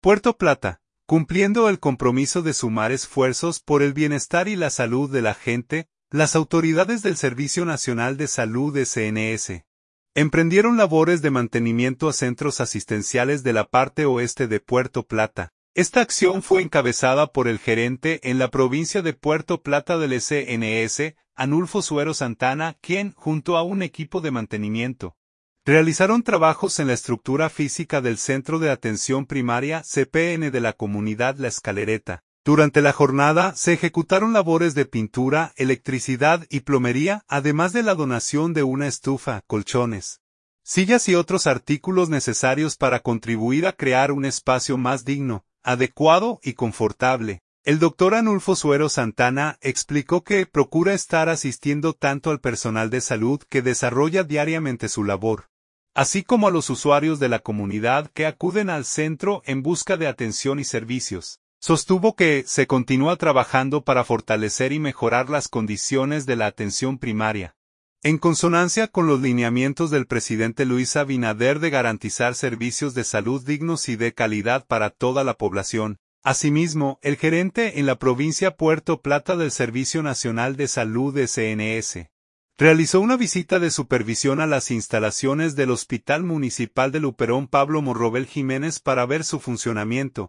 Puerto Plata, cumpliendo el compromiso de sumar esfuerzos por el bienestar y la salud de la gente, las autoridades del Servicio Nacional de Salud SNS emprendieron labores de mantenimiento a centros asistenciales de la parte oeste de Puerto Plata. Esta acción fue encabezada por el gerente en la provincia de Puerto Plata del SNS, Anulfo Suero Santana, quien, junto a un equipo de mantenimiento, realizaron trabajos en la estructura física del Centro de Atención Primaria CPN de la comunidad La Escalereta. Durante la jornada se ejecutaron labores de pintura, electricidad y plomería, además de la donación de una estufa, colchones, sillas y otros artículos necesarios para contribuir a crear un espacio más digno, adecuado y confortable. El doctor Anulfo Suero Santana explicó que procura estar asistiendo tanto al personal de salud que desarrolla diariamente su labor, así como a los usuarios de la comunidad que acuden al centro en busca de atención y servicios. Sostuvo que se continúa trabajando para fortalecer y mejorar las condiciones de la atención primaria, en consonancia con los lineamientos del presidente Luis Abinader de garantizar servicios de salud dignos y de calidad para toda la población. Asimismo, el gerente en la provincia Puerto Plata del Servicio Nacional de Salud SNS realizó una visita de supervisión a las instalaciones del Hospital Municipal de Luperón Pablo Morrobel Jiménez para ver su funcionamiento,